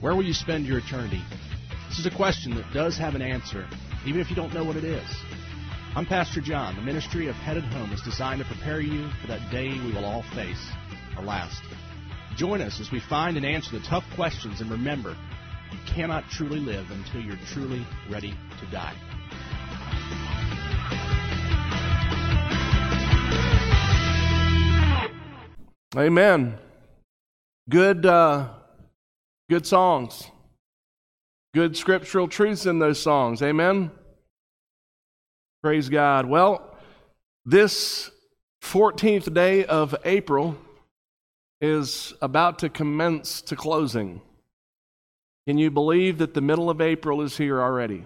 Where will you spend your eternity? This is a question that does have an answer, even if you don't know what it is. I'm Pastor John. The ministry of Headed Home is designed to prepare you for that day we will all face, our last. Join us as we find and answer the tough questions, and remember, you cannot truly live until you're truly ready to die. Amen. Good songs. Good scriptural truths in those songs. Amen. Praise God. Well, this 14th day of April is about to commence to closing. Can you believe that the middle of April is here already?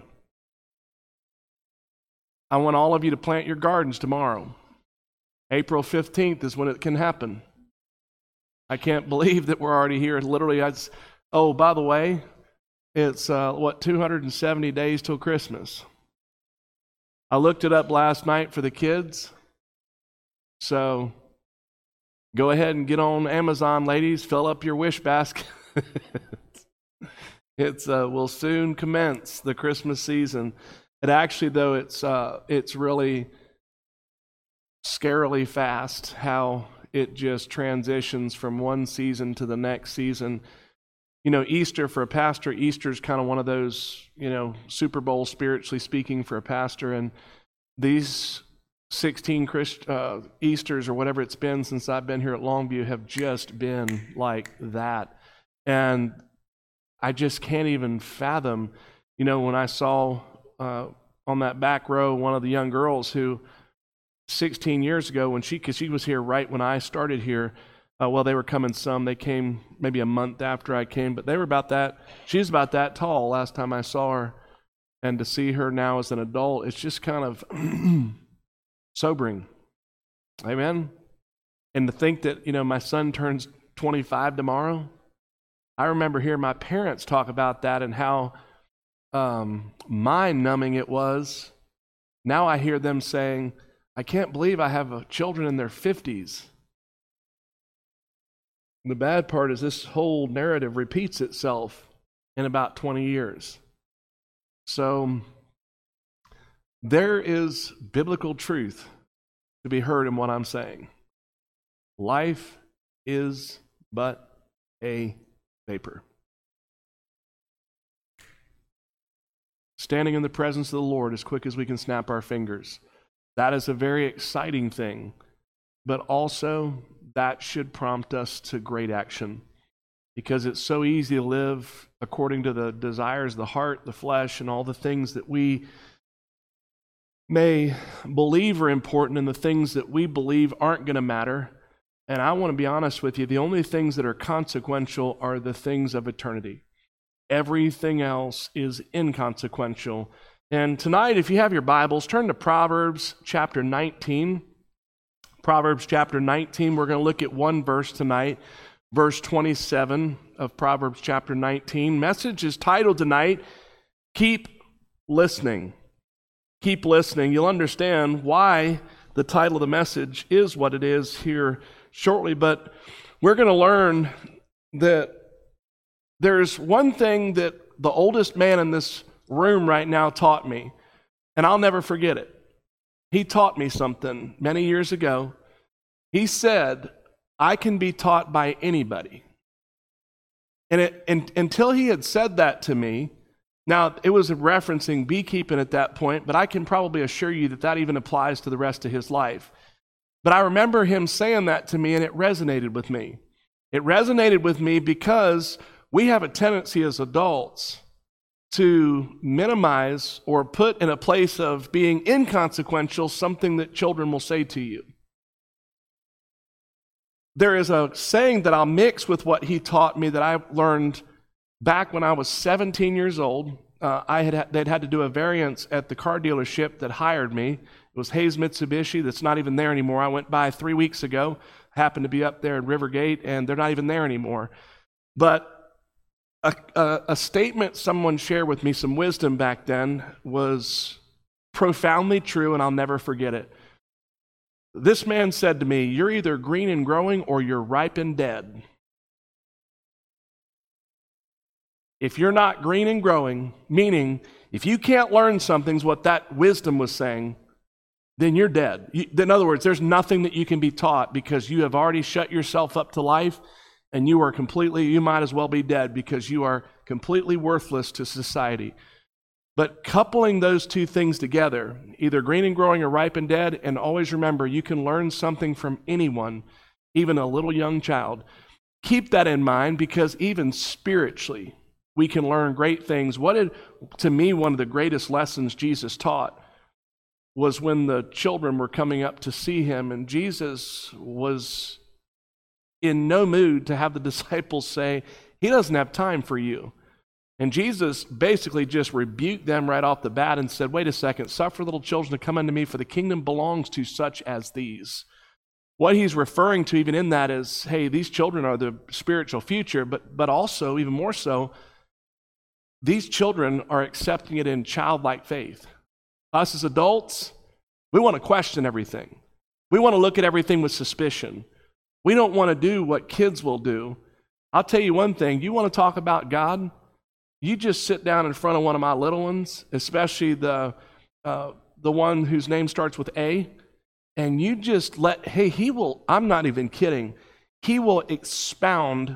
I want all of you to plant your gardens tomorrow. April 15th is when it can happen. I can't believe that we're already here. Literally, by the way, it's 270 days till Christmas. I looked it up last night for the kids. So go ahead and get on Amazon, ladies. Fill up your wish basket. Will soon commence the Christmas season. And actually, though, it's really scarily fast how it just transitions from one season to the next season. You know, Easter for a pastor, Easter's kind of one of those, Super Bowl spiritually speaking for a pastor. And these 16 Easters or whatever it's been since I've been here at Longview have just been like that. And I just can't even fathom, when I saw on that back row one of the young girls who 16 years ago, because she was here right when I started here. They were coming some. They came maybe a month after I came, but they were she was about that tall last time I saw her. And to see her now as an adult, it's just kind of sobering. Amen? And to think that, my son turns 25 tomorrow. I remember hearing my parents talk about that and how mind-numbing it was. Now I hear them saying, I can't believe I have children in their 50s. The bad part is this whole narrative repeats itself in about 20 years. So there is biblical truth to be heard in what I'm saying. Life is but a vapor. Standing in the presence of the Lord as quick as we can snap our fingers. That is a very exciting thing, but also that should prompt us to great action, because it's so easy to live according to the desires of the heart, the flesh, and all the things that we may believe are important and the things that we believe aren't going to matter. And I want to be honest with you, the only things that are consequential are the things of eternity. Everything else is inconsequential. And tonight, if you have your Bibles, turn to Proverbs chapter 19. Proverbs chapter 19, we're going to look at one verse tonight, verse 27 of Proverbs chapter 19. Message is titled tonight, Keep Listening. Keep listening. You'll understand why the title of the message is what it is here shortly, but we're going to learn that there's one thing that the oldest man in this room right now taught me, and I'll never forget it. He taught me something many years ago. He said, I can be taught by anybody. And until he had said that to me, now it was referencing beekeeping at that point, but I can probably assure you that even applies to the rest of his life. But I remember him saying that to me, and it resonated with me. It resonated with me because we have a tendency as adults to minimize or put in a place of being inconsequential something that children will say to you. There is a saying that I'll mix with what he taught me that I learned back when I was 17 years old. They'd had to do a variance at the car dealership that hired me. It was Hayes Mitsubishi. That's not even there anymore. I went by 3 weeks ago, happened to be up there in Rivergate, and they're not even there anymore. But a statement someone shared with me, some wisdom back then, was profoundly true, and I'll never forget it. This man said to me, you're either green and growing or you're ripe and dead. If you're not green and growing, meaning if you can't learn something, is what that wisdom was saying, then you're dead. In other words, there's nothing that you can be taught because you have already shut yourself up to life, and you might as well be dead because you are completely worthless to society. But coupling those two things together, either green and growing or ripe and dead, and always remember you can learn something from anyone, even a little young child. Keep that in mind because even spiritually, we can learn great things. To me, one of the greatest lessons Jesus taught was when the children were coming up to see him, and Jesus was in no mood to have the disciples say, he doesn't have time for you. And Jesus basically just rebuked them right off the bat and said, wait a second, suffer little children to come unto me, for the kingdom belongs to such as these. What he's referring to even in that is, hey, these children are the spiritual future, but also, even more so, these children are accepting it in childlike faith. Us as adults, we want to question everything. We want to look at everything with suspicion. We don't want to do what kids will do. I'll tell you one thing, you want to talk about God? You just sit down in front of one of my little ones, especially the one whose name starts with A, and you just I'm not even kidding, he will expound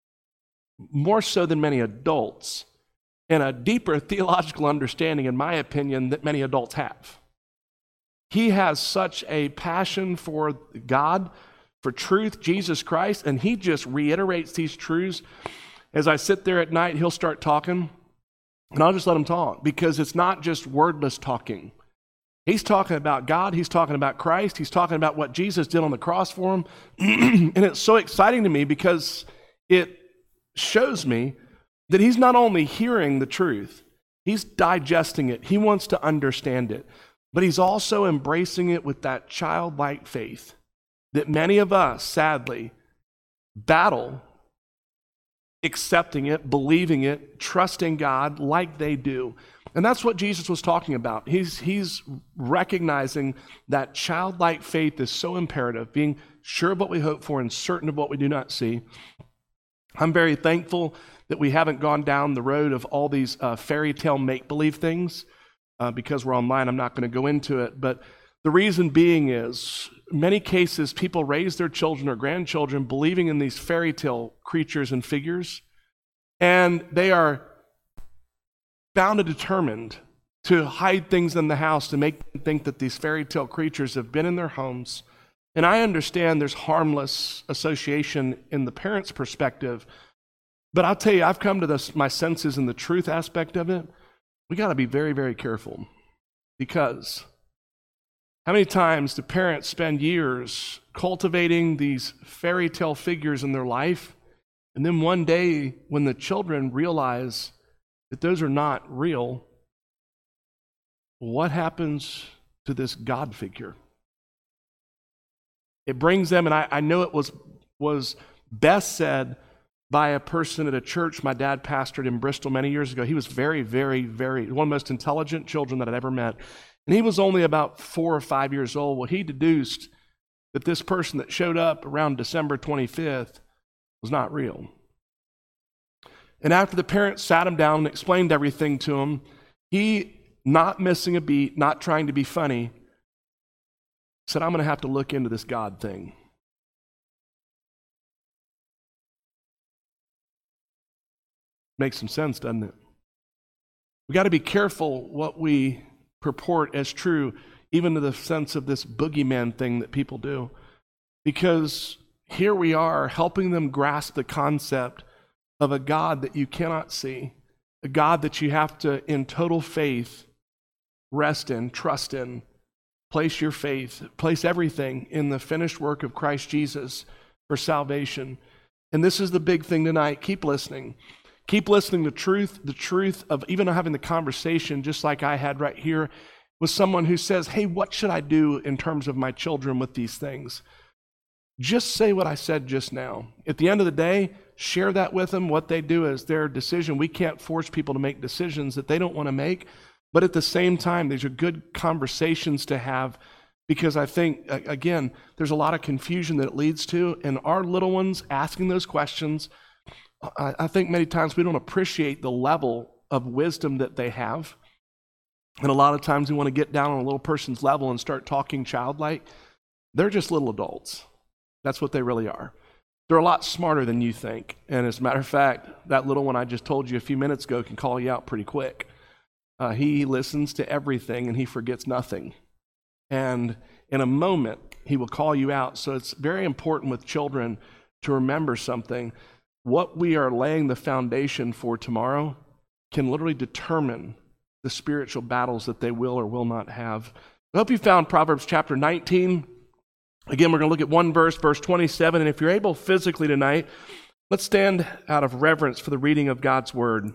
more so than many adults and a deeper theological understanding, in my opinion, that many adults have. He has such a passion for God, for truth, Jesus Christ, and he just reiterates these truths. As I sit there at night, he'll start talking, and I'll just let him talk, because it's not just wordless talking. He's talking about God, he's talking about Christ, he's talking about what Jesus did on the cross for him, and it's so exciting to me because it shows me that he's not only hearing the truth, he's digesting it, he wants to understand it, but he's also embracing it with that childlike faith that many of us, sadly, battle accepting it, believing it, trusting God like they do. And that's what Jesus was talking about. He's recognizing that childlike faith is so imperative, being sure of what we hope for and certain of what we do not see. I'm very thankful that we haven't gone down the road of all these fairy tale make-believe things. Because we're online, I'm not going to go into it. But the reason being is, many cases, people raise their children or grandchildren believing in these fairy tale creatures and figures, and they are bound and determined to hide things in the house to make them think that these fairy tale creatures have been in their homes. And I understand there's harmless association in the parent's perspective, but I'll tell you, I've come to my senses in the truth aspect of it. We got to be very, very careful, because how many times do parents spend years cultivating these fairy tale figures in their life, and then one day when the children realize that those are not real, what happens to this God figure? It brings them, and I know it was best said by a person at a church my dad pastored in Bristol many years ago. He was very, very, very, one of the most intelligent children that I'd ever met. And he was only about 4 or 5 years old. Well, he deduced that this person that showed up around December 25th was not real. And after the parents sat him down and explained everything to him, he, not missing a beat, not trying to be funny, said, I'm going to have to look into this God thing. Makes some sense, doesn't it? We got to be careful what we purport as true, even to the sense of this boogeyman thing that people do. Because here we are helping them grasp the concept of a God that you cannot see, a God that you have to, in total faith, rest in, trust in, place your faith, place everything in the finished work of Christ Jesus for salvation. And this is the big thing tonight. Keep listening. Keep listening to the truth of even having the conversation, just like I had right here, with someone who says, hey, what should I do in terms of my children with these things? Just say what I said just now. At the end of the day, share that with them. What they do is their decision. We can't force people to make decisions that they don't want to make. But at the same time, these are good conversations to have, because I think, again, there's a lot of confusion that it leads to. And our little ones asking those questions, I think many times we don't appreciate the level of wisdom that they have. And a lot of times we want to get down on a little person's level and start talking childlike. They're just little adults. That's what they really are. They're a lot smarter than you think. And as a matter of fact, that little one I just told you a few minutes ago can call you out pretty quick. He listens to everything and he forgets nothing. And in a moment, he will call you out. So it's very important with children to remember something. What we are laying the foundation for tomorrow can literally determine the spiritual battles that they will or will not have. I hope you found Proverbs chapter 19. Again, we're going to look at one verse, verse 27. And if you're able physically tonight, let's stand out of reverence for the reading of God's word.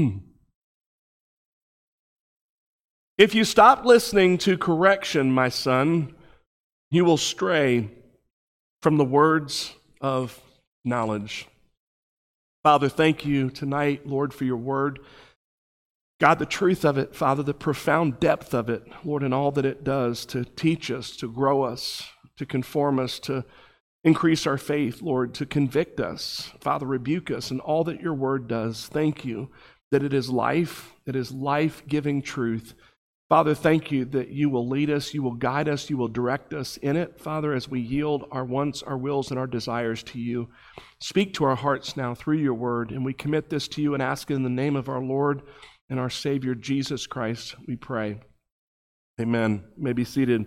If you stop listening to correction, my son, you will stray from the words of knowledge. Father, thank you tonight, Lord, for your word. God, the truth of it, Father, the profound depth of it, Lord, and all that it does to teach us, to grow us, to conform us, to increase our faith, Lord, to convict us, Father, rebuke us, and all that your word does. Thank you that it is life-giving truth. Father, thank you that you will lead us, you will guide us, you will direct us in it, Father, as we yield our wants, our wills, and our desires to you. Speak to our hearts now through your word, and we commit this to you and ask it in the name of our Lord and our Savior, Jesus Christ, we pray. Amen. You may be seated.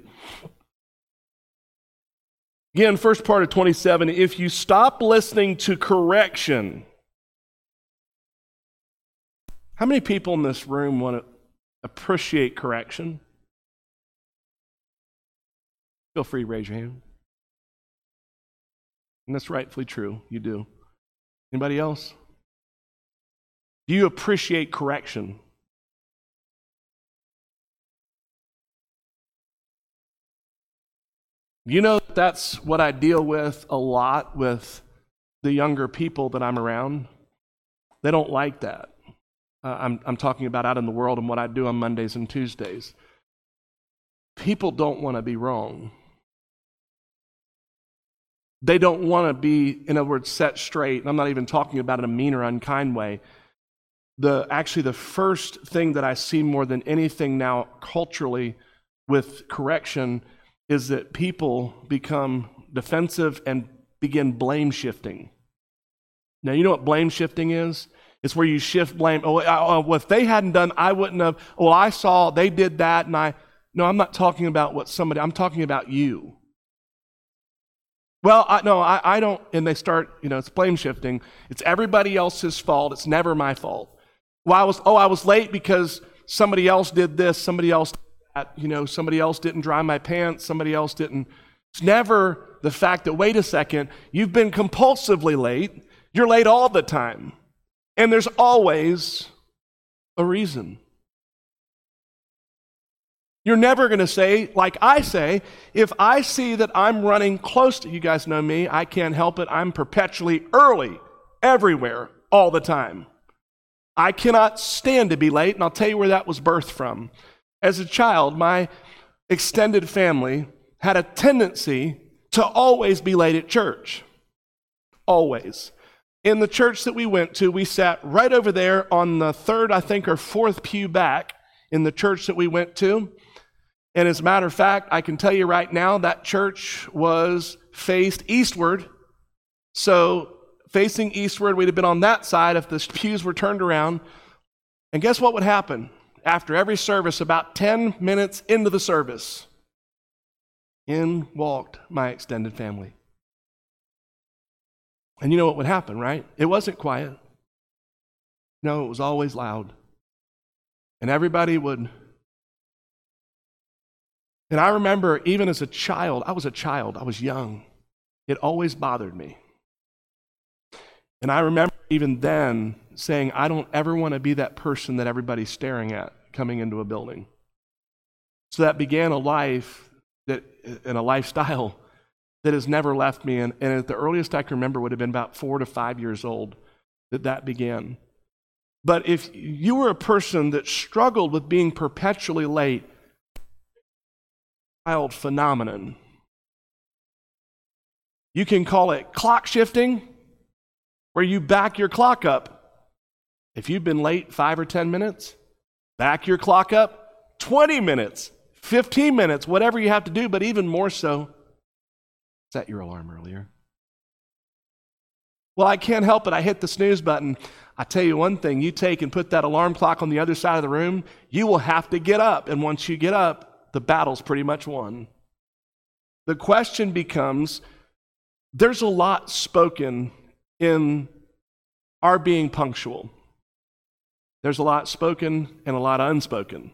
Again, first part of 27, if you stop listening to correction. How many people in this room want to appreciate correction? Feel free to raise your hand. And that's rightfully true. You do. Anybody else? Do you appreciate correction? You know, that's what I deal with a lot with the younger people that I'm around. They don't like that. I'm talking about out in the world and what I do on Mondays and Tuesdays. People don't want to be wrong. They don't want to be, in other words, set straight. And I'm not even talking about it in a mean or unkind way. Actually, the first thing that I see more than anything now culturally with correction is that people become defensive and begin blame shifting. Now, you know what blame shifting is? It's where you shift blame. Well, if they hadn't done, I wouldn't have. Well, I saw they did that, and No, I'm not talking about I'm talking about you. Well, I don't, and they start, it's blame shifting. It's everybody else's fault. It's never my fault. Well, I was late because somebody else did this, somebody else did that, somebody else didn't dry my pants, somebody else didn't. It's never the fact that, wait a second, you've been compulsively late. You're late all the time. And there's always a reason. You're never going to say, like I say, if I see that I'm running close to, you guys know me, I can't help it, I'm perpetually early, everywhere, all the time. I cannot stand to be late, and I'll tell you where that was birthed from. As a child, my extended family had a tendency to always be late at church. Always. In the church that we went to, we sat right over there on the third, I think, or fourth pew back in the church that we went to. And as a matter of fact, I can tell you right now, that church was faced eastward. So facing eastward, we'd have been on that side if the pews were turned around. And guess what would happen? After every service, about 10 minutes into the service, in walked my extended family. And you know what would happen, right? It wasn't quiet. No, it was always loud. And everybody would. And I remember even as a child, I was young. It always bothered me. And I remember even then saying, I don't ever want to be that person that everybody's staring at coming into a building. So that began a life and a lifestyle that has never left me. And at the earliest I can remember would have been about 4 to 5 years old that began. But if you were a person that struggled with being perpetually late, wild phenomenon. You can call it clock shifting, where you back your clock up. If you've been late 5 or 10 minutes, back your clock up 20 minutes, 15 minutes, whatever you have to do, but even more so, set your alarm earlier. Well, I can't help it. I hit the snooze button. I tell you one thing, you take and put that alarm clock on the other side of the room, you will have to get up. And once you get up, the battle's pretty much won. The question becomes, there's a lot spoken in our being punctual. There's a lot spoken and a lot unspoken.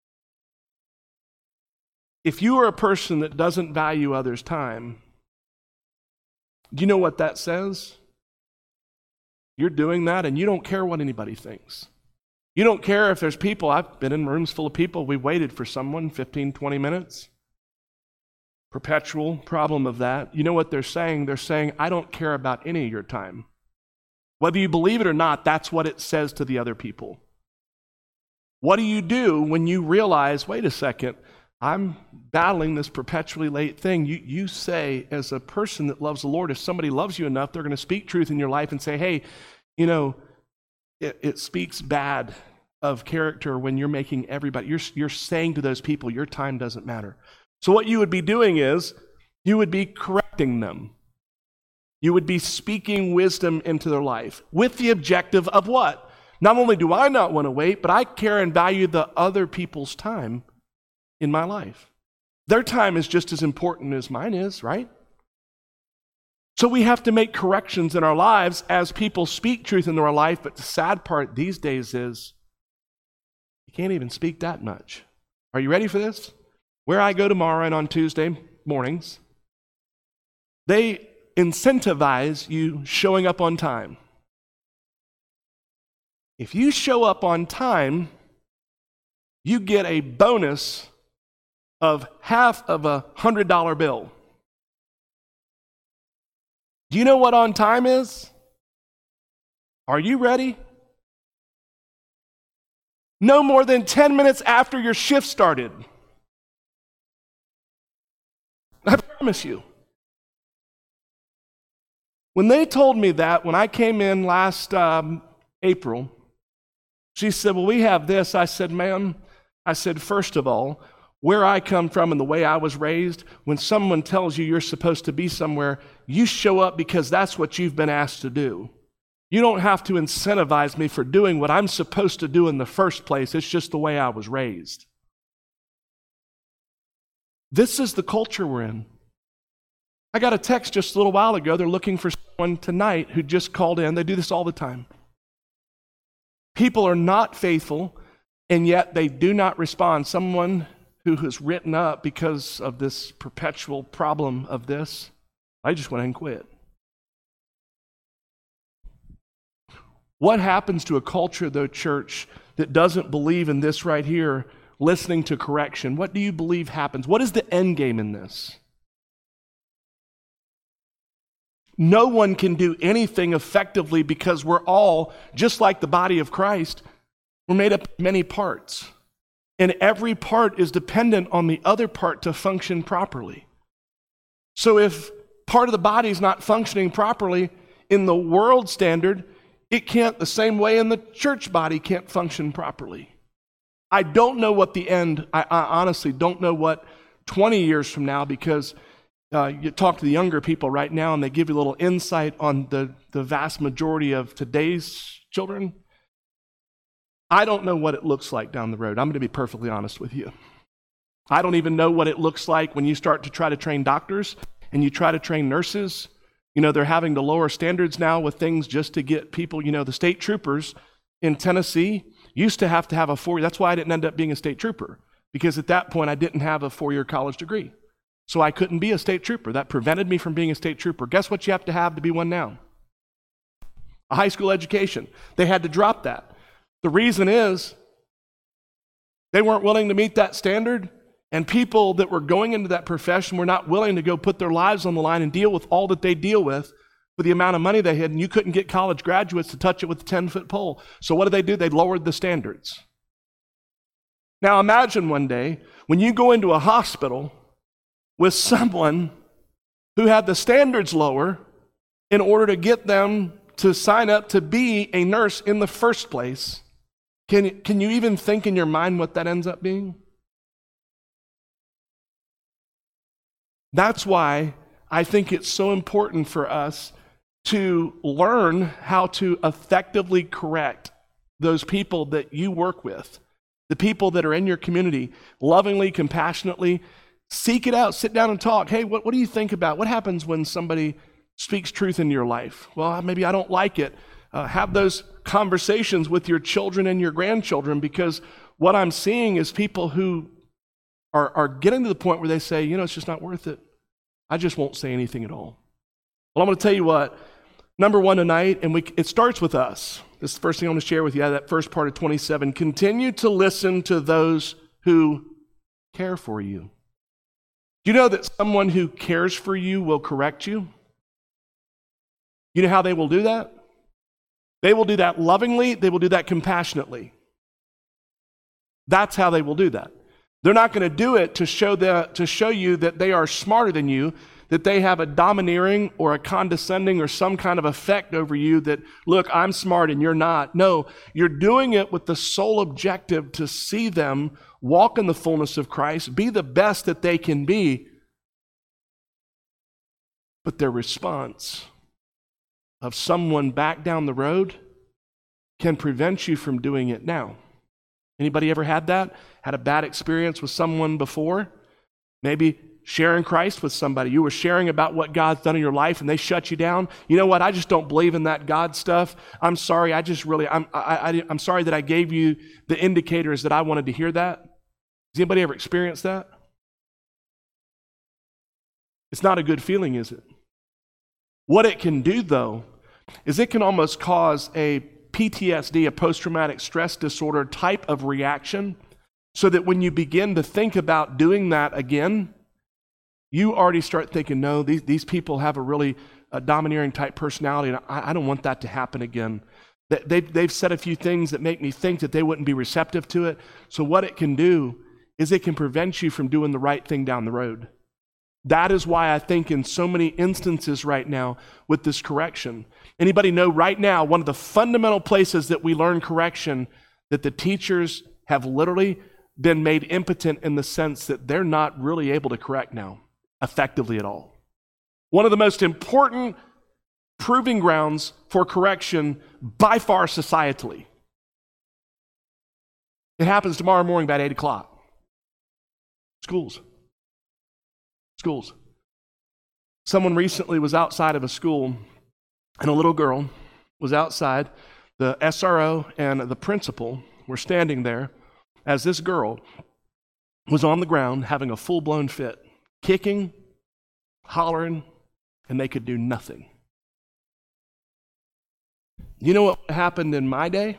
If you are a person that doesn't value others' time, do you know what that says? You're doing that and you don't care what anybody thinks. You don't care if there's people. I've been in rooms full of people. We waited for someone 15, 20 minutes. Perpetual problem of that. You know what they're saying? They're saying, I don't care about any of your time. Whether you believe it or not, that's what it says to the other people. What do you do when you realize, wait a second, I'm battling this perpetually late thing? You say, as a person that loves the Lord, if somebody loves you enough, they're going to speak truth in your life and say, hey, you know, it speaks bad of character when you're making everybody, you're saying to those people, your time doesn't matter. So what you would be doing is, you would be correcting them. You would be speaking wisdom into their life with the objective of what? Not only do I not want to wait, but I care and value the other people's time in my life. Their time is just as important as mine is, right? So we have to make corrections in our lives as people speak truth into our life, but the sad part these days is you can't even speak that much. Are you ready for this? Where I go tomorrow and on Tuesday mornings, they incentivize you showing up on time. If you show up on time, you get a bonus of half of $100 bill. Do you know what on time is? Are you ready? No more than 10 minutes after your shift started. I promise you. When they told me that, when I came in last April, she said, well, we have this. I said, ma'am, first of all, where I come from and the way I was raised, when someone tells you you're supposed to be somewhere, you show up because that's what you've been asked to do. You don't have to incentivize me for doing what I'm supposed to do in the first place. It's just the way I was raised. This is the culture we're in. I got a text just a little while ago. They're looking for someone tonight who just called in. They do this all the time. People are not faithful, and yet they do not respond. Someone who has written up because of this perpetual problem of this, I just went and quit. What happens to a culture, though, church, that doesn't believe in this right here, listening to correction? What do you believe happens? What is the end game in this? No one can do anything effectively because we're all, just like the body of Christ, we're made up of many parts. And every part is dependent on the other part to function properly. So if part of the body is not functioning properly in the world standard, it can't the same way in the church body can't function properly. I don't know what the end, I honestly don't know what 20 years from now, because you talk to the younger people right now and they give you a little insight on the vast majority of today's children. I don't know what it looks like down the road. I'm going to be perfectly honest with you. I don't even know what it looks like when you start to try to train doctors and you try to train nurses. You know, they're having to lower standards now with things just to get people, you know, the state troopers in Tennessee used to have a 4-year. That's why I didn't end up being a state trooper, because at that point I didn't have a 4-year college degree. So I couldn't be a state trooper. That prevented me from being a state trooper. Guess what you have to be one now? A high school education. They had to drop that. The reason is they weren't willing to meet that standard, and people that were going into that profession were not willing to go put their lives on the line and deal with all that they deal with for the amount of money they had, and you couldn't get college graduates to touch it with a 10-foot pole. So what did? They lowered the standards. Now imagine one day when you go into a hospital with someone who had the standards lower in order to get them to sign up to be a nurse in the first place, can you even think in your mind what that ends up being? That's why I think it's so important for us to learn how to effectively correct those people that you work with, the people that are in your community, lovingly, compassionately. Seek it out, sit down and talk. Hey, what do you think about? What happens when somebody speaks truth into your life? Well, maybe I don't like it. Have those conversations with your children and your grandchildren, because what I'm seeing is people who are getting to the point where they say, it's just not worth it. I just won't say anything at all. Well, I'm going to tell you what. Number one tonight, and it starts with us. This is the first thing I want to share with you, that first part of 27. Continue to listen to those who care for you. Do you know that someone who cares for you will correct you? You know how they will do that? They will do that lovingly. They will do that compassionately. That's how they will do that. They're not going to do it to show you that they are smarter than you, that they have a domineering or a condescending or some kind of effect over you that, look, I'm smart and you're not. No, you're doing it with the sole objective to see them walk in the fullness of Christ, be the best that they can be. But their response of someone back down the road can prevent you from doing it now. Anybody ever had that? Had a bad experience with someone before? Maybe sharing Christ with somebody. You were sharing about what God's done in your life and they shut you down. You know what? I just don't believe in that God stuff. I'm sorry. I'm sorry that I gave you the indicators that I wanted to hear that. Has anybody ever experienced that? It's not a good feeling, is it? What it can do, though, is it can almost cause a PTSD, a post-traumatic stress disorder type of reaction, so that when you begin to think about doing that again, you already start thinking, no, these people have a really domineering type personality, and I don't want that to happen again. They've said a few things that make me think that they wouldn't be receptive to it. So what it can do is it can prevent you from doing the right thing down the road. That is why I think in so many instances right now with this correction, anybody know right now one of the fundamental places that we learn correction, that the teachers have literally been made impotent in the sense that they're not really able to correct now effectively at all. One of the most important proving grounds for correction by far societally. It happens tomorrow morning about 8 o'clock. Schools. Someone recently was outside of a school, and a little girl was outside. The SRO and the principal were standing there as this girl was on the ground having a full-blown fit, kicking, hollering, and they could do nothing. You know what happened in my day?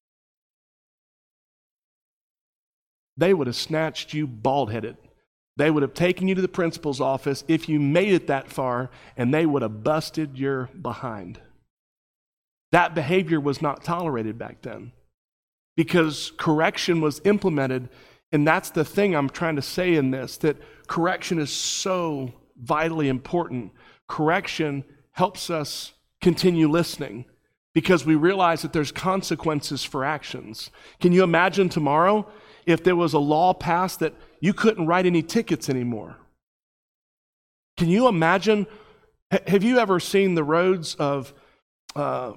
They would have snatched you bald-headed. They would have taken you to the principal's office if you made it that far, and they would have busted your behind. That behavior was not tolerated back then because correction was implemented, and that's the thing I'm trying to say in this, that correction is so vitally important. Correction helps us continue listening because we realize that there's consequences for actions. Can you imagine tomorrow if there was a law passed that you couldn't write any tickets anymore? Can you imagine? Have you ever seen the roads of the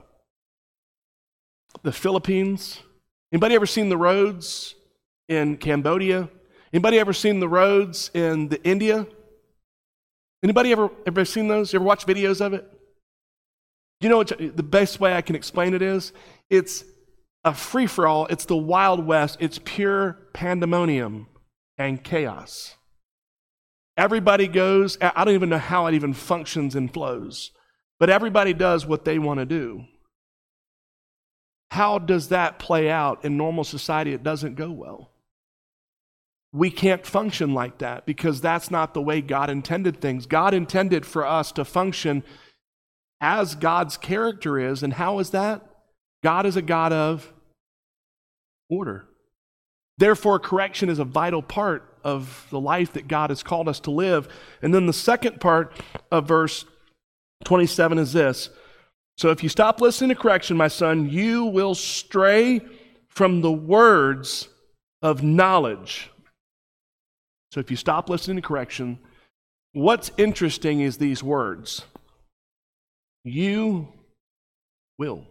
Philippines? Anybody ever seen the roads in Cambodia? Anybody ever seen the roads in India? Anybody ever seen those? You ever watch videos of it? You know what, the best way I can explain it is? It's a free-for-all. It's the Wild West. It's pure pandemonium and chaos. Everybody goes, I don't even know how it even functions and flows, but everybody does what they want to do. How does that play out in normal society? It doesn't go well. We can't function like that because that's not the way God intended things. God intended for us to function as God's character is, and how is that? God is a God of order. Therefore, correction is a vital part of the life that God has called us to live. And then the second part of verse 27 is this: So if you stop listening to correction, my son, you will stray from the words of knowledge. So if you stop listening to correction, what's interesting is these words. You will.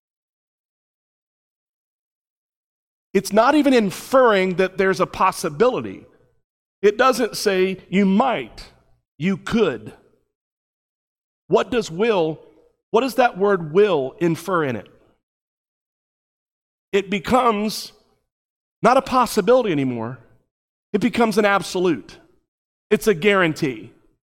It's not even inferring that there's a possibility. It doesn't say you might, you could. What does that word will infer in it? It becomes not a possibility anymore. It becomes an absolute. It's a guarantee.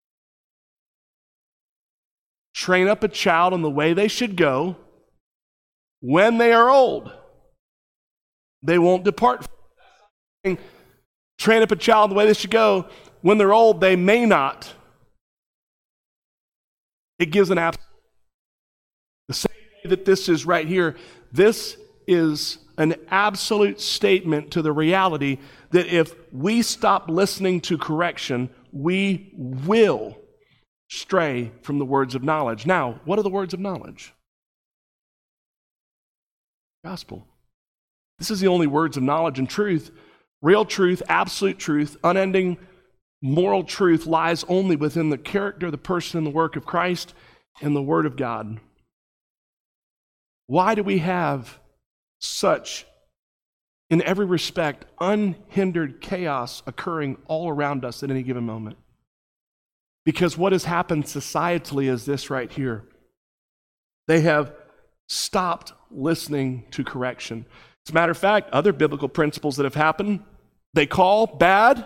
Train up a child in the way they should go. When they are old, they won't depart from it. Train up a child in the way they should go. When they're old, they may not. It gives an absolute. The same way that this is right here, this is an absolute statement to the reality that if we stop listening to correction, we will stray from the words of knowledge. Now, what are the words of knowledge? Gospel. This is the only words of knowledge and truth. Real truth, absolute truth, unending moral truth lies only within the character, the person, and the work of Christ and the Word of God. Why do we have such, in every respect, unhindered chaos occurring all around us at any given moment? Because what has happened societally is this right here. They have stopped listening to correction. As a matter of fact, other biblical principles that have happened, they call bad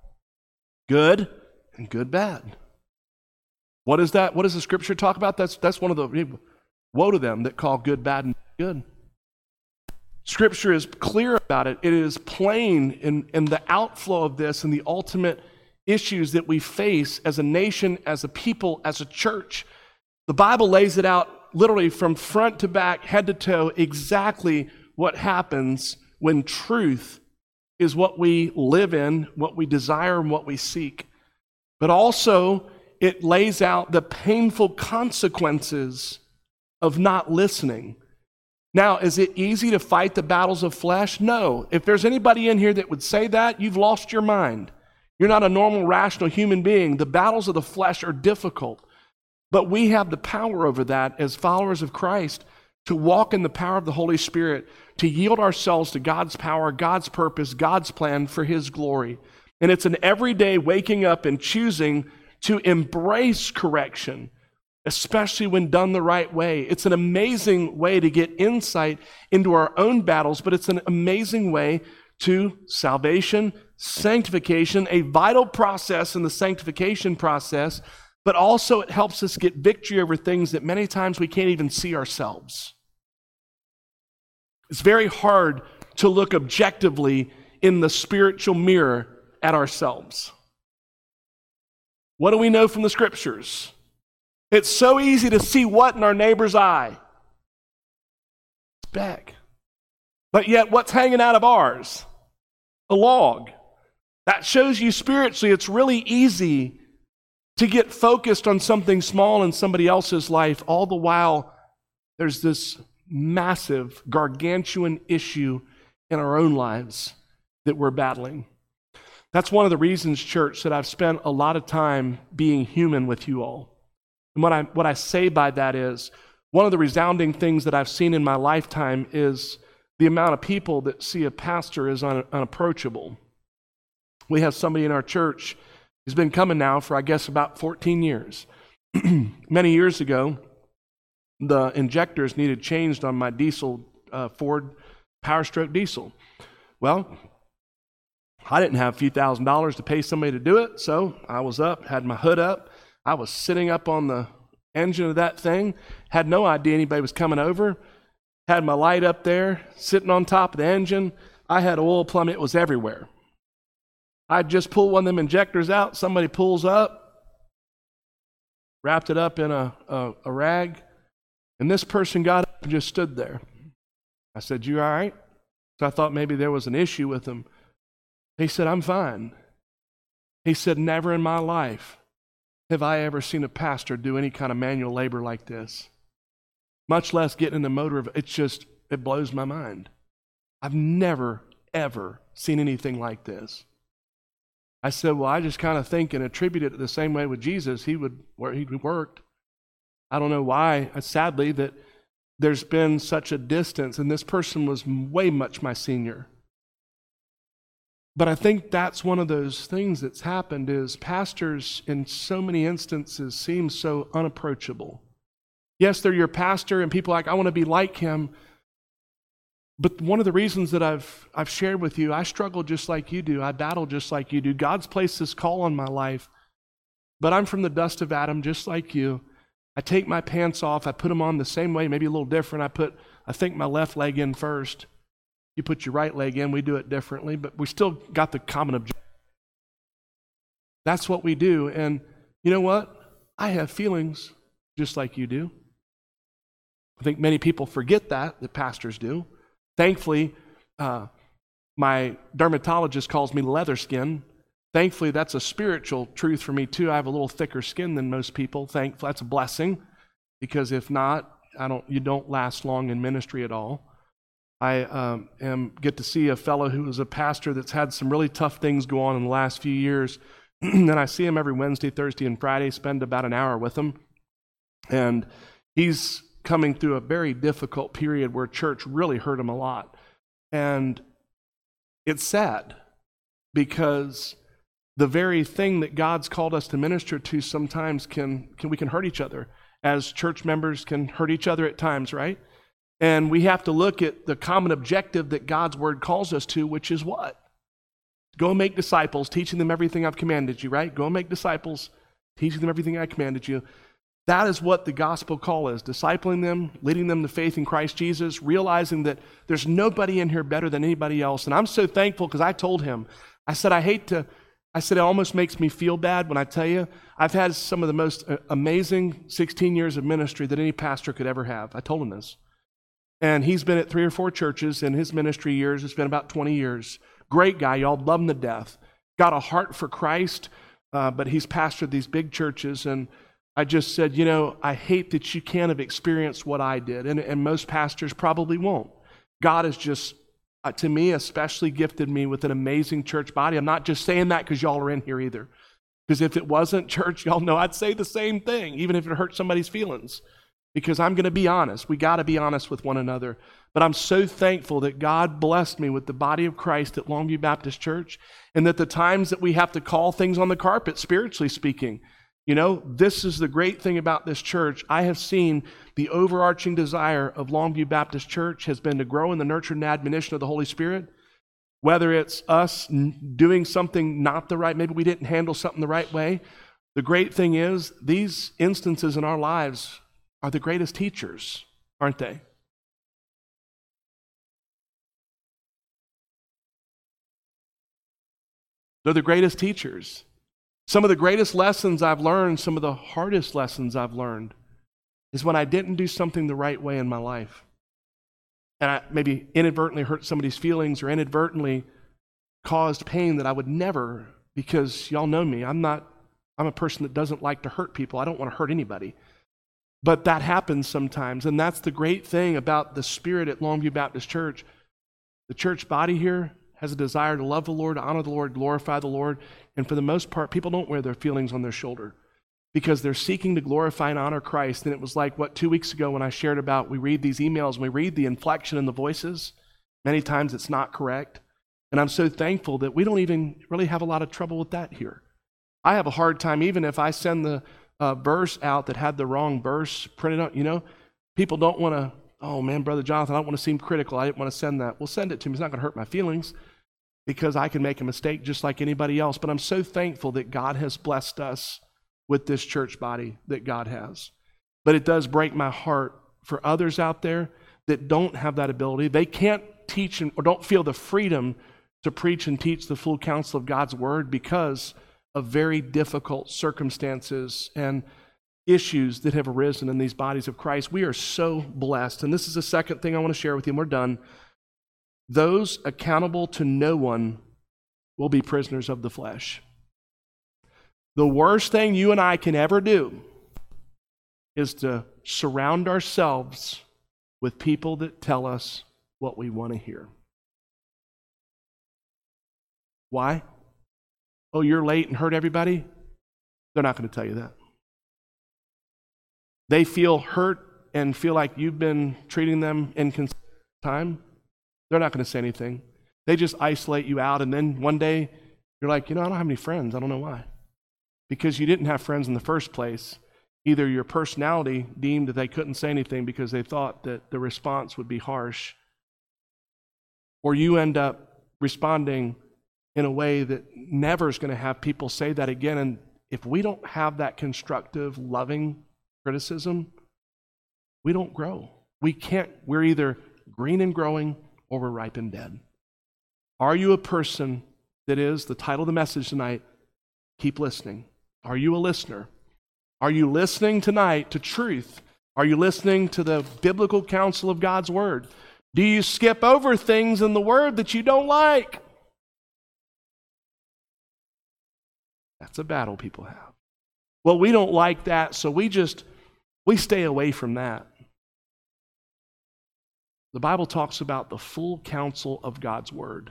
good and good bad. What is that? What does the scripture talk about? That's one of the woe to them that call good bad and good. Scripture is clear about it. It is plain in the outflow of this and the ultimate issues that we face as a nation, as a people, as a church. The Bible lays it out literally from front to back, head to toe, exactly what happens when truth is what we live in, what we desire, and what we seek. But also, it lays out the painful consequences of not listening. Now, is it easy to fight the battles of flesh? No. If there's anybody in here that would say that, you've lost your mind. You're not a normal, rational human being. The battles of the flesh are difficult. But we have the power over that as followers of Christ to walk in the power of the Holy Spirit, to yield ourselves to God's power, God's purpose, God's plan for His glory. And it's an everyday waking up and choosing to embrace correction, especially when done the right way. It's an amazing way to get insight into our own battles, but it's an amazing way to salvation, sanctification, a vital process in the sanctification process, but also it helps us get victory over things that many times we can't even see ourselves. It's very hard to look objectively in the spiritual mirror at ourselves. What do we know from the scriptures? It's so easy to see what in our neighbor's eye? Speck. But yet what's hanging out of ours? A log. That shows you spiritually it's really easy to get focused on something small in somebody else's life, all the while there's this massive, gargantuan issue in our own lives that we're battling. That's one of the reasons, church, that I've spent a lot of time being human with you all. And what I say by that is, one of the resounding things that I've seen in my lifetime is the amount of people that see a pastor as unapproachable. We have somebody in our church who's been coming now for, I guess, about 14 years. Many years ago, the injectors needed changed on my diesel, Ford Power Stroke diesel. Well, I didn't have a few $1,000s to pay somebody to do it, so I was up, had my hood up. I was sitting up on the engine of that thing, had no idea anybody was coming over, had my light up there, sitting on top of the engine. I had oil plumbing, it was everywhere. I'd just pull one of them injectors out, somebody pulls up, wrapped it up in a rag, and this person got up and just stood there. I said, "You all right?" So I thought maybe there was an issue with him. He said, "I'm fine." He said, "Never in my life have I ever seen a pastor do any kind of manual labor like this." much less getting in the motor of it. It blows my mind. I've never, ever seen anything like this. I said, well, I just kind of think and attribute it the same way with Jesus. He worked. I don't know why, sadly, that there's been such a distance, and this person was way much my senior. But I think that's one of those things that's happened is pastors in so many instances seem so unapproachable. Yes, they're your pastor, and people are like, I want to be like him. But one of the reasons that I've shared with you, I struggle just like you do. I battle just like you do. God's placed this call on my life, but I'm from the dust of Adam just like you. I take my pants off. I put them on the same way, maybe a little different. I think my left leg in first. You put your right leg in. We do it differently, but we still got the common objective. That's what we do. And you know what? I have feelings just like you do. I think many people forget that pastors do. Thankfully, my dermatologist calls me leather skin. Thankfully, that's a spiritual truth for me too. I have a little thicker skin than most people. Thankfully, that's a blessing, because if not, you don't last long in ministry at all. I get to see a fellow who is a pastor that's had some really tough things go on in the last few years, and I see him every Wednesday, Thursday, and Friday. Spend about an hour with him, and he's coming through a very difficult period where church really hurt him a lot, and it's sad because the very thing that God's called us to minister to sometimes we can hurt each other. As church members can hurt each other at times, right? And we have to look at the common objective that God's word calls us to, which is what? Go and make disciples, teaching them everything I've commanded you, right? Go and make disciples, teaching them everything I commanded you. That is what the gospel call is, discipling them, leading them to faith in Christ Jesus, realizing that there's nobody in here better than anybody else. And I'm so thankful because I told him, I said, it almost makes me feel bad when I tell you, I've had some of the most amazing 16 years of ministry that any pastor could ever have. I told him this. And he's been at 3 or 4 churches in his ministry years. It's been about 20 years. Great guy. Y'all love him to death. Got a heart for Christ, but he's pastored these big churches. And I just said, I hate that you can't have experienced what I did. And most pastors probably won't. God has just, to me, especially gifted me with an amazing church body. I'm not just saying that because y'all are in here either. Because if it wasn't church, y'all know I'd say the same thing, even if it hurt somebody's feelings. Because I'm going to be honest. We got to be honest with one another. But I'm so thankful that God blessed me with the body of Christ at Longview Baptist Church, and that the times that we have to call things on the carpet, spiritually speaking, this is the great thing about this church. I have seen the overarching desire of Longview Baptist Church has been to grow in the nurture and admonition of the Holy Spirit. Whether it's us doing something not the right, maybe we didn't handle something the right way. The great thing is these instances in our lives are the greatest teachers, aren't they? They're the greatest teachers. Some of the greatest lessons I've learned, some of the hardest lessons I've learned, is when I didn't do something the right way in my life. And I maybe inadvertently hurt somebody's feelings or inadvertently caused pain that I would never, because y'all know me, I'm a person that doesn't like to hurt people. I don't want to hurt anybody. But that happens sometimes, and that's the great thing about the spirit at Longview Baptist Church. The church body here has a desire to love the Lord, to honor the Lord, glorify the Lord, and for the most part, people don't wear their feelings on their shoulder because they're seeking to glorify and honor Christ. And it was like, 2 weeks ago when I shared about, we read these emails and we read the inflection in the voices. Many times it's not correct. And I'm so thankful that we don't even really have a lot of trouble with that here. I have a hard time, even if I send the verse out that had the wrong verse printed out, people don't want to, oh man, Brother Jonathan, I don't want to seem critical. I didn't want to send that. Well, send it to me. It's not going to hurt my feelings because I can make a mistake just like anybody else. But I'm so thankful that God has blessed us with this church body that God has. But it does break my heart for others out there that don't have that ability. They can't teach or don't feel the freedom to preach and teach the full counsel of God's word because of very difficult circumstances and issues that have arisen in these bodies of Christ. We are so blessed. And this is the second thing I want to share with you, and we're done. Those accountable to no one will be prisoners of the flesh. The worst thing you and I can ever do is to surround ourselves with people that tell us what we want to hear. Why? Oh, you're late and hurt everybody? They're not going to tell you that. They feel hurt and feel like you've been treating them inconsistent time. They're not going to say anything. They just isolate you out, and then one day you're like, I don't have any friends. I don't know why. Because you didn't have friends in the first place. Either your personality deemed that they couldn't say anything because they thought that the response would be harsh, or you end up responding in a way that never is going to have people say that again. And if we don't have that constructive, loving criticism, we don't grow. We're either green and growing or we're ripe and dead. Are you a person that is, the title of the message tonight, keep listening? Are you a listener? Are you listening tonight to truth? Are you listening to the biblical counsel of God's Word? Do you skip over things in the Word that you don't like? That's a battle people have. Well, we don't like that, so we stay away from that. The Bible talks about the full counsel of God's Word.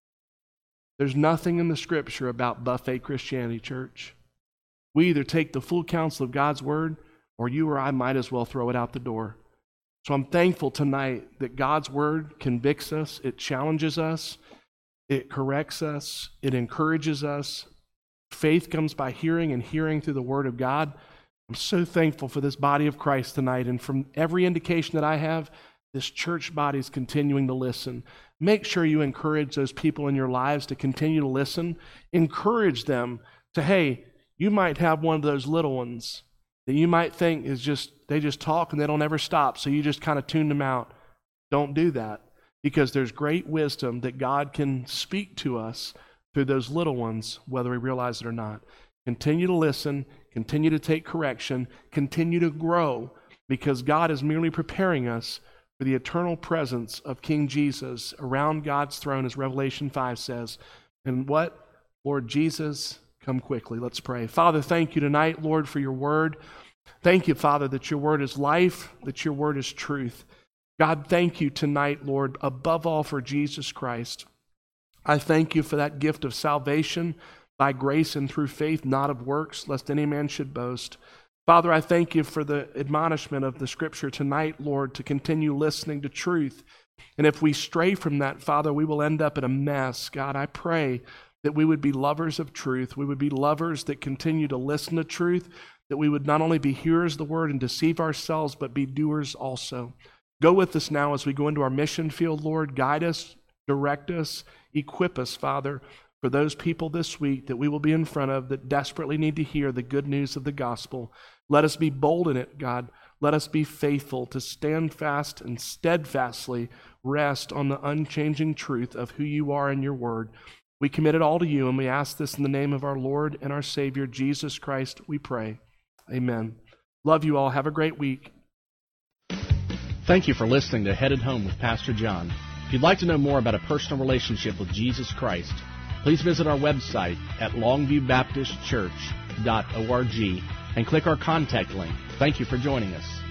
There's nothing in the Scripture about buffet Christianity, church. We either take the full counsel of God's Word, or you or I might as well throw it out the door. So I'm thankful tonight that God's Word convicts us, it challenges us, it corrects us, it encourages us. Faith comes by hearing, and hearing through the Word of God. I'm so thankful for this body of Christ tonight, and from every indication that I have, this church body is continuing to listen. Make sure you encourage those people in your lives to continue to listen. Encourage them to, hey, you might have one of those little ones that you might think they just talk and they don't ever stop, so you just kind of tune them out. Don't do that, because there's great wisdom that God can speak to us through those little ones, whether we realize it or not. Continue to listen, continue to take correction, continue to grow, because God is merely preparing us for the eternal presence of King Jesus around God's throne, as Revelation 5 says. And what? Lord Jesus, come quickly. Let's pray. Father, thank you tonight, Lord, for your word. Thank you, Father, that your word is life, that your word is truth. God, thank you tonight, Lord, above all for Jesus Christ. I thank you for that gift of salvation by grace and through faith, not of works, lest any man should boast. Father, I thank you for the admonishment of the Scripture tonight, Lord, to continue listening to truth. And if we stray from that, Father, we will end up in a mess. God, I pray that we would be lovers of truth. We would be lovers that continue to listen to truth, that we would not only be hearers of the word and deceive ourselves, but be doers also. Go with us now as we go into our mission field, Lord. Guide us, direct us, equip us, Father, for those people this week that we will be in front of that desperately need to hear the good news of the gospel. Let us be bold in it, God. Let us be faithful to stand fast and steadfastly rest on the unchanging truth of who you are in your word. We commit it all to you, and we ask this in the name of our Lord and our Savior, Jesus Christ, we pray. Amen. Love you all. Have a great week. Thank you for listening to Headed Home with Pastor John. If you'd like to know more about a personal relationship with Jesus Christ, please visit our website at longviewbaptistchurch.org and click our contact link. Thank you for joining us.